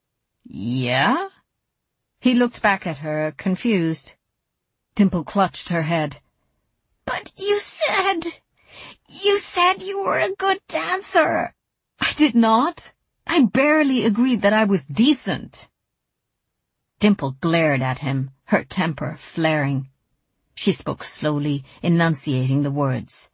Yeah? He looked back at her, confused. Dimple clutched her head. But you said you were a good dancer. I did not. I barely agreed that I was decent. Dimple glared at him, her temper flaring. She spoke slowly, enunciating the words.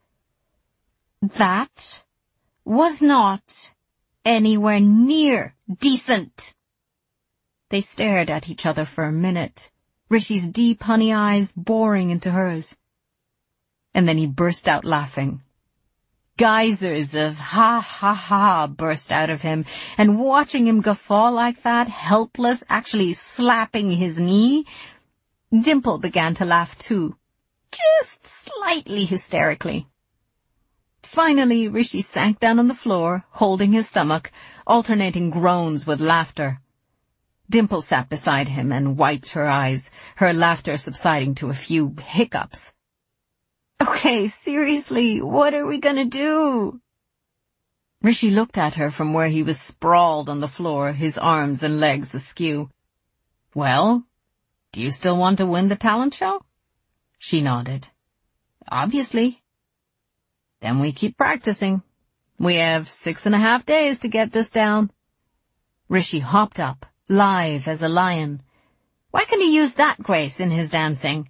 That was not anywhere near decent. They stared at each other for a minute, Rishi's deep honey eyes boring into hers. And then he burst out laughing. Geysers of ha ha ha burst out of him, and watching him guffaw like that, helpless, actually slapping his knee, Dimple began to laugh too, just slightly hysterically. Finally, Rishi sank down on the floor, holding his stomach, alternating groans with laughter. Dimple sat beside him and wiped her eyes, her laughter subsiding to a few hiccups. Okay, seriously, what are we gonna do? Rishi looked at her from where he was sprawled on the floor, his arms and legs askew. Well, do you still want to win the talent show? She nodded. Obviously. Then we keep practicing. We have 6.5 days to get this down. Rishi hopped up, lithe as a lion. Why can't he use that grace in his dancing?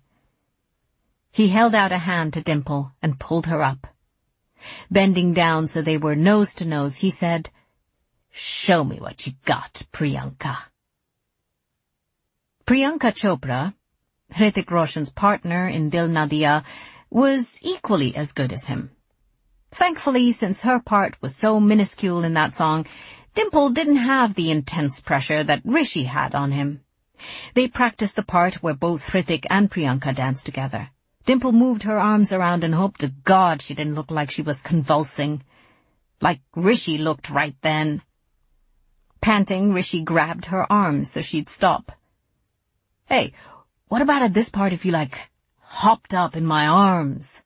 He held out a hand to Dimple and pulled her up. Bending down so they were nose to nose, he said, Show me what you got, Priyanka. Priyanka Chopra, Hrithik Roshan's partner in Dil Na Diya, was equally as good as him. Thankfully, since her part was so minuscule in that song, Dimple didn't have the intense pressure that Rishi had on him. They practiced the part where both Hrithik and Priyanka danced together. Dimple moved her arms around and hoped to God she didn't look like she was convulsing. Like Rishi looked right then. Panting, Rishi grabbed her arms so she'd stop. "Hey, what about at this part if you, hopped up in my arms?"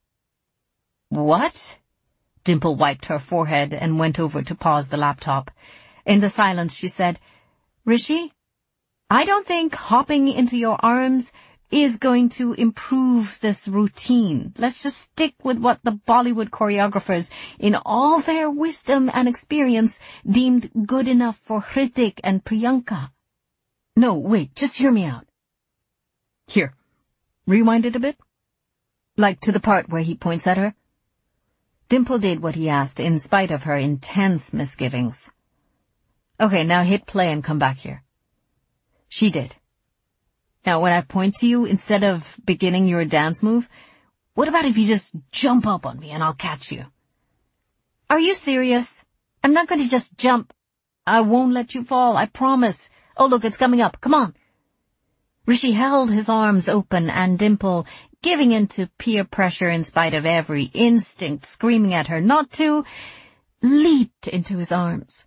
"What?" Dimple wiped her forehead and went over to pause the laptop. In the silence, she said, "Rishi, I don't think hopping into your arms is going to improve this routine. Let's just stick with what the Bollywood choreographers, in all their wisdom and experience, deemed good enough for Hrithik and Priyanka." "No, wait, just hear me out. Here, rewind it a bit. To the part where he points at her." Dimple did what he asked in spite of her intense misgivings. "Okay, now hit play and come back here." She did. "Now, when I point to you, instead of beginning your dance move, what about if you just jump up on me and I'll catch you?" "Are you serious? I'm not going to just jump. I won't let you fall, I promise. Oh, look, it's coming up. Come on." Rishi held his arms open, and Dimple, giving in to peer pressure in spite of every instinct screaming at her not to, leaped into his arms.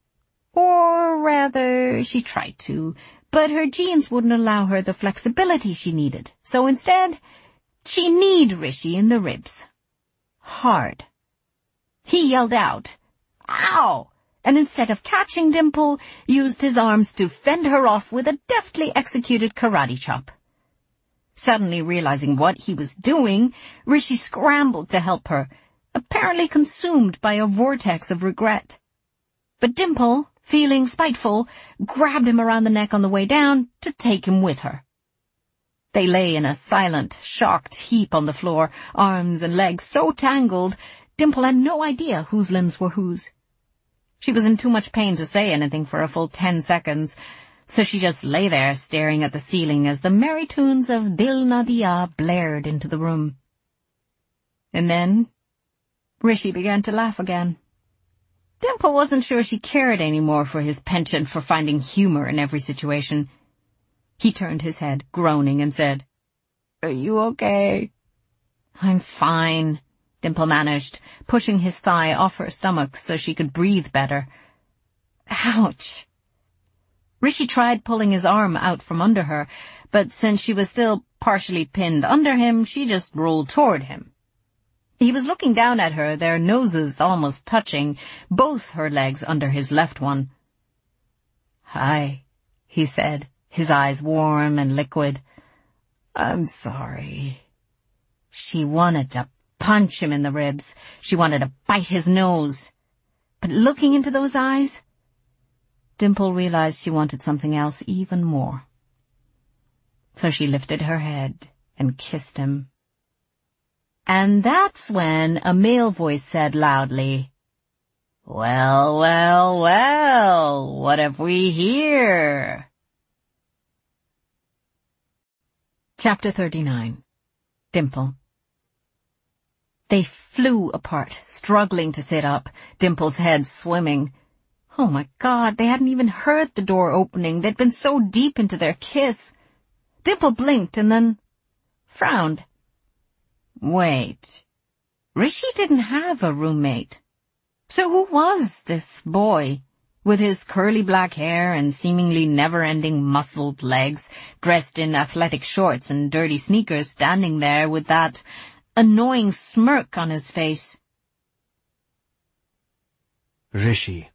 Or rather, she tried to, but her jeans wouldn't allow her the flexibility she needed. So instead, she kneed Rishi in the ribs. Hard. He yelled out, "Ow!" and instead of catching Dimple, used his arms to fend her off with a deftly executed karate chop. Suddenly realizing what he was doing, Rishi scrambled to help her, apparently consumed by a vortex of regret. But Dimple, feeling spiteful, grabbed him around the neck on the way down to take him with her. They lay in a silent, shocked heap on the floor, arms and legs so tangled, Dimple had no idea whose limbs were whose. She was in too much pain to say anything for a full 10 seconds, so she just lay there staring at the ceiling as the merry tunes of Dil Na Diya blared into the room. And then Rishi began to laugh again. Dimple wasn't sure she cared anymore for his penchant for finding humor in every situation. He turned his head, groaning, and said, "Are you okay?" "I'm fine," Dimple managed, pushing his thigh off her stomach so she could breathe better. Ouch. Rishi tried pulling his arm out from under her, but since she was still partially pinned under him, she just rolled toward him. He was looking down at her, their noses almost touching, both her legs under his left one. "Hi," he said, his eyes warm and liquid. "I'm sorry." She wanted to punch him in the ribs. She wanted to bite his nose. But looking into those eyes, Dimple realized she wanted something else even more. So she lifted her head and kissed him. And that's when a male voice said loudly, "Well, well, well, what have we here?" Chapter 39. Dimple. They flew apart, struggling to sit up, Dimple's head swimming. Oh my God, they hadn't even heard the door opening. They'd been so deep into their kiss. Dimple blinked and then frowned. Wait, Rishi didn't have a roommate. So who was this boy, with his curly black hair and seemingly never-ending muscled legs, dressed in athletic shorts and dirty sneakers, standing there with that annoying smirk on his face? Rishi.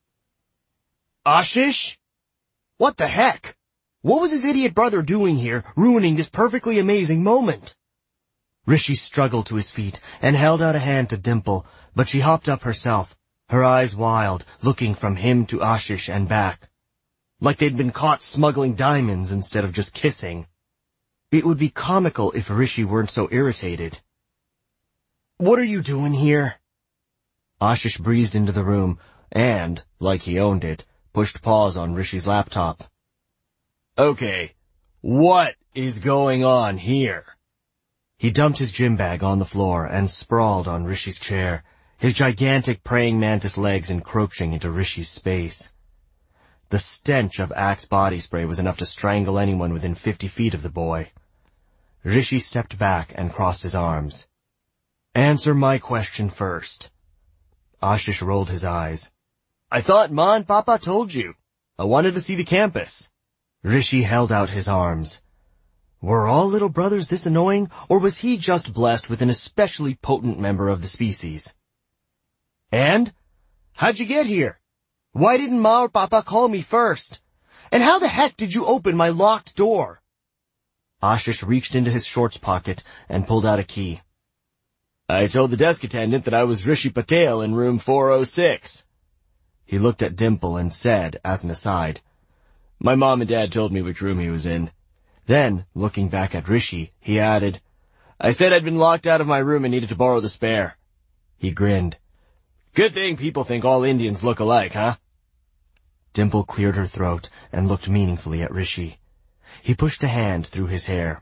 Ashish? What the heck? What was his idiot brother doing here, ruining this perfectly amazing moment? Rishi struggled to his feet and held out a hand to Dimple, but she hopped up herself, her eyes wild, looking from him to Ashish and back. Like they'd been caught smuggling diamonds instead of just kissing. It would be comical if Rishi weren't so irritated. What are you doing here? Ashish breezed into the room and, like he owned it, pushed pause on Rishi's laptop. Okay, What is going on here? He dumped his gym bag on the floor and sprawled on Rishi's chair, his gigantic praying mantis legs encroaching into Rishi's space. The stench of Axe body spray was enough to strangle anyone within 50 feet of the boy. Rishi stepped back and crossed his arms. Answer my question first. Ashish rolled his eyes. I thought Ma and Papa told you. I wanted to see the campus. Rishi held out his arms. Were all little brothers this annoying, or was he just blessed with an especially potent member of the species? And? How'd you get here? Why didn't Ma or Papa call me first? And how the heck did you open my locked door? Ashish reached into his shorts pocket and pulled out a key. I told the desk attendant that I was Rishi Patel in room 406. He looked at Dimple and said, as an aside, My mom and dad told me which room he was in. Then, looking back at Rishi, he added, I said I'd been locked out of my room and needed to borrow the spare. He grinned. Good thing people think all Indians look alike, huh? Dimple cleared her throat and looked meaningfully at Rishi. He pushed a hand through his hair.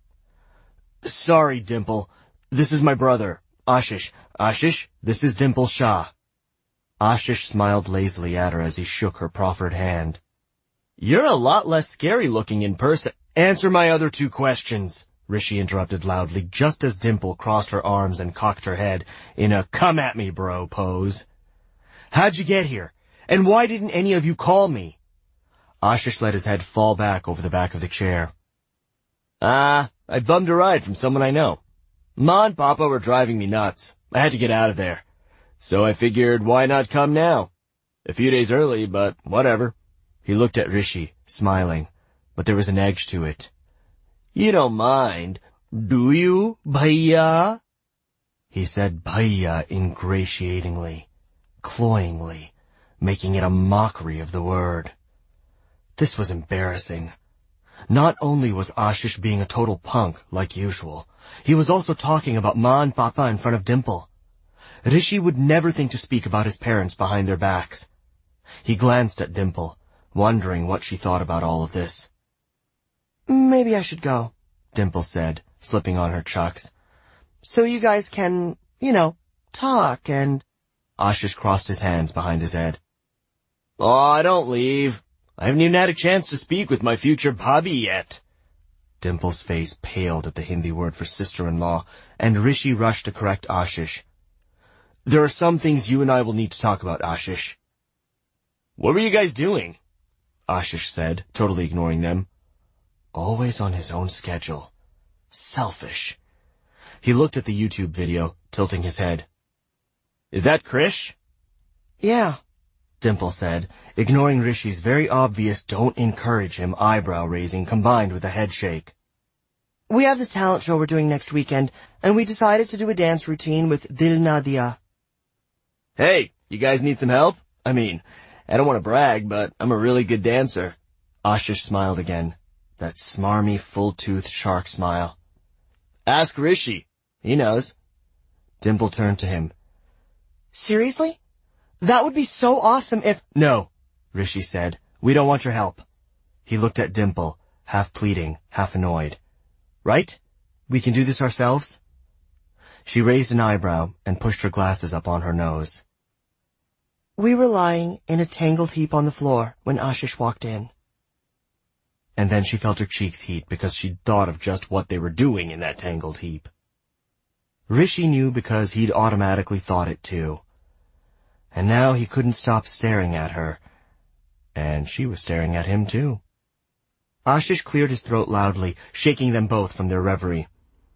Sorry, Dimple. This is my brother, Ashish. Ashish, this is Dimple Shah. Ashish smiled lazily at her as he shook her proffered hand. You're a lot less scary looking in person. Answer my other two questions, Rishi interrupted loudly, just as Dimple crossed her arms and cocked her head in a come at me bro pose. How'd you get here? And why didn't any of you call me? Ashish let his head fall back over the back of the chair. I bummed a ride from someone I know. Ma and Papa were driving me nuts. I had to get out of there. So I figured, why not come now? A few days early, but whatever. He looked at Rishi, smiling, but there was an edge to it. You don't mind, do you, Bhaiya? He said Bhaiya ingratiatingly, cloyingly, making it a mockery of the word. This was embarrassing. Not only was Ashish being a total punk, like usual, he was also talking about Ma and Papa in front of Dimple. Rishi would never think to speak about his parents behind their backs. He glanced at Dimple, wondering what she thought about all of this. Maybe I should go, Dimple said, slipping on her chucks. So you guys can, talk and... Ashish crossed his hands behind his head. Oh, don't leave. I haven't even had a chance to speak with my future bhabhi yet. Dimple's face paled at the Hindi word for sister-in-law, and Rishi rushed to correct Ashish. There are some things you and I will need to talk about, Ashish. What were you guys doing? Ashish said, totally ignoring them. Always on his own schedule. Selfish. He looked at the YouTube video, tilting his head. Is that Krish? Yeah, Dimple said, ignoring Rishi's very obvious don't encourage him eyebrow raising combined with a head shake. We have this talent show we're doing next weekend, and we decided to do a dance routine with Dil Na Diya. Hey, you guys need some help? I mean, I don't want to brag, but I'm a really good dancer. Ashish smiled again, that smarmy, full-toothed shark smile. Ask Rishi. He knows. Dimple turned to him. Seriously? That would be so awesome if... No, Rishi said. We don't want your help. He looked at Dimple, half pleading, half annoyed. Right? We can do this ourselves? She raised an eyebrow and pushed her glasses up on her nose. We were lying in a tangled heap on the floor when Ashish walked in. And then she felt her cheeks heat because she'd thought of just what they were doing in that tangled heap. Rishi knew because he'd automatically thought it too. And now he couldn't stop staring at her. And she was staring at him too. Ashish cleared his throat loudly, shaking them both from their reverie.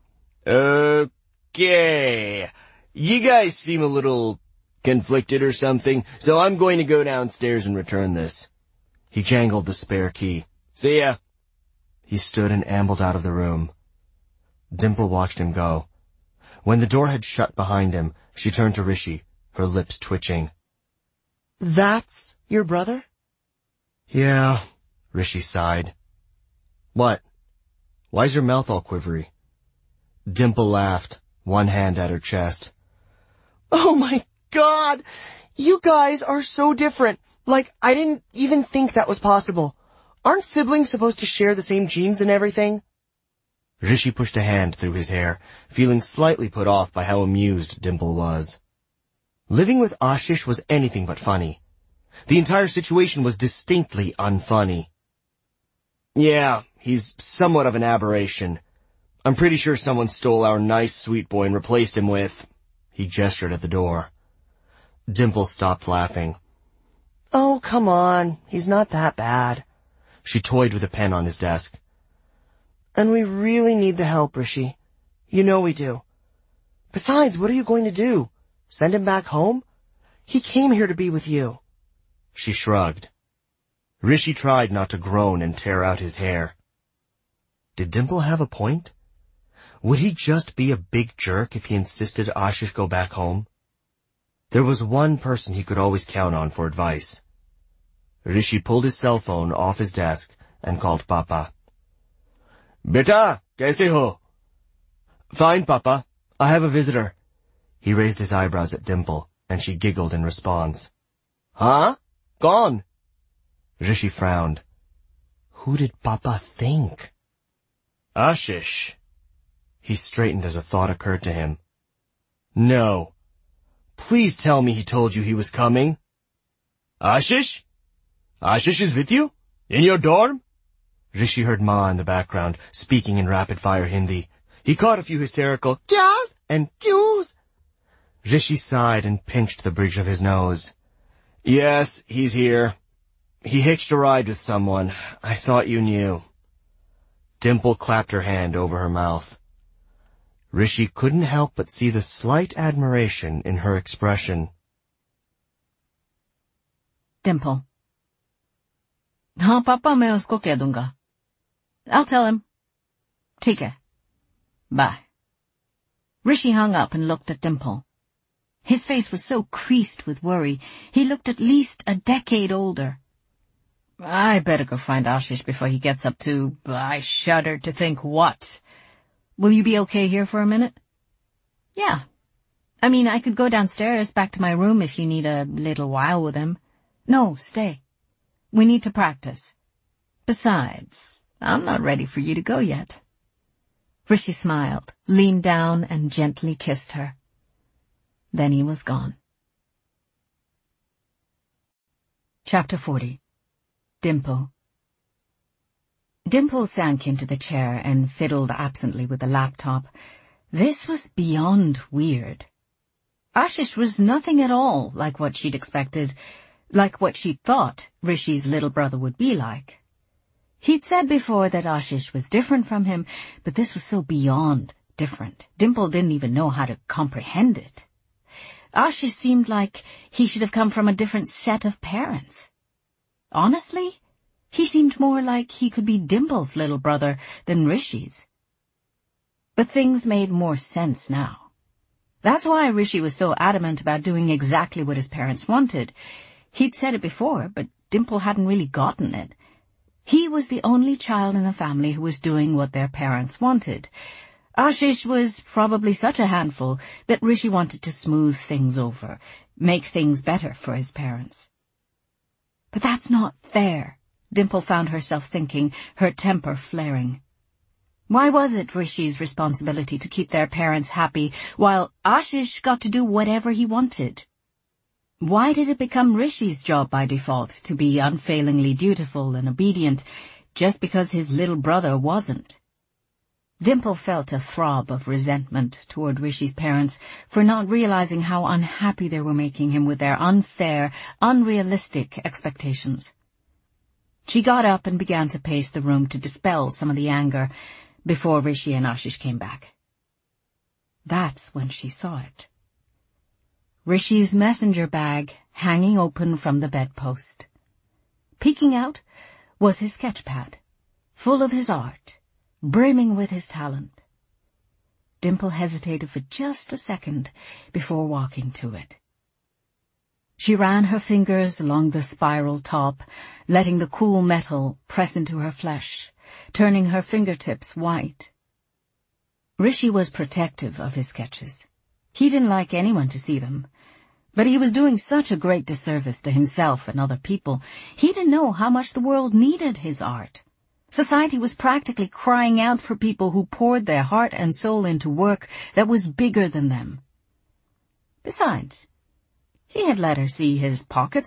Okay. You guys seem a little conflicted or something, so I'm going to go downstairs and return this. He jangled the spare key. See ya. He stood and ambled out of the room. Dimple watched him go. When the door had shut behind him, she turned to Rishi, her lips twitching. That's your brother? Yeah, Rishi sighed. What? Why's your mouth all quivery? Dimple laughed, one hand at her chest. Oh my God! You guys are so different. Like, I didn't even think that was possible. Aren't siblings supposed to share the same genes and everything? Rishi pushed a hand through his hair, feeling slightly put off by how amused Dimple was. Living with Ashish was anything but funny. The entire situation was distinctly unfunny. Yeah, he's somewhat of an aberration. I'm pretty sure someone stole our nice sweet boy and replaced him with... He gestured at the door. Dimple stopped laughing. Oh, come on. He's not that bad. She toyed with a pen on his desk. And we really need the help, Rishi. You know we do. Besides, what are you going to do? Send him back home? He came here to be with you. She shrugged. Rishi tried not to groan and tear out his hair. Did Dimple have a point? Would he just be a big jerk if he insisted Ashish go back home? There was one person he could always count on for advice. Rishi pulled his cell phone off his desk and called Papa. Beta, kaise ho? Fine, Papa. I have a visitor. He raised his eyebrows at Dimple, and she giggled in response. Huh? Gone. Rishi frowned. Who did Papa think? Ashish. He straightened as a thought occurred to him. No. Please tell me he told you he was coming. Ashish? Ashish is with you? In your dorm? Rishi heard Ma in the background, speaking in rapid-fire Hindi. He caught a few hysterical kyas and kyus. Rishi sighed and pinched the bridge of his nose. Yes, he's here. He hitched a ride with someone. I thought you knew. Dimple clapped her hand over her mouth. Rishi couldn't help but see the slight admiration in her expression. Dimple. हाँ पापा मैं उसको कह दूंगा. I'll tell him. ठीक है. Bye. Rishi hung up and looked at Dimple. His face was so creased with worry, he looked at least a decade older. I better go find Ashish before he gets up to... I shudder to think what. Will you be okay here for a minute? Yeah. I mean, I could go downstairs back to my room if you need a little while with him. No, stay. We need to practice. Besides, I'm not ready for you to go yet. Rishi smiled, leaned down, and gently kissed her. Then he was gone. Chapter 40. Dimple. Dimple sank into the chair and fiddled absently with the laptop. This was beyond weird. Ashish was nothing at all like what she'd expected, like what she'd thought Rishi's little brother would be like. He'd said before that Ashish was different from him, but this was so beyond different. Dimple didn't even know how to comprehend it. Ashish seemed like he should have come from a different set of parents. Honestly, he seemed more like he could be Dimple's little brother than Rishi's. But things made more sense now. That's why Rishi was so adamant about doing exactly what his parents wanted. He'd said it before, but Dimple hadn't really gotten it. He was the only child in the family who was doing what their parents wanted. Ashish was probably such a handful that Rishi wanted to smooth things over, make things better for his parents. But that's not fair, Dimple found herself thinking, her temper flaring. Why was it Rishi's responsibility to keep their parents happy, while Ashish got to do whatever he wanted? Why did it become Rishi's job by default to be unfailingly dutiful and obedient, just because his little brother wasn't? Dimple felt a throb of resentment toward Rishi's parents for not realizing how unhappy they were making him with their unfair, unrealistic expectations. She got up and began to pace the room to dispel some of the anger before Rishi and Ashish came back. That's when she saw it. Rishi's messenger bag hanging open from the bedpost. Peeking out was his sketchpad, full of his art, brimming with his talent. Dimple hesitated for just a second before walking to it. She ran her fingers along the spiral top, letting the cool metal press into her flesh, turning her fingertips white. Rishi was protective of his sketches. He didn't like anyone to see them. But he was doing such a great disservice to himself and other people. He didn't know how much the world needed his art. Society was practically crying out for people who poured their heart and soul into work that was bigger than them. Besides, he had let her see his pockets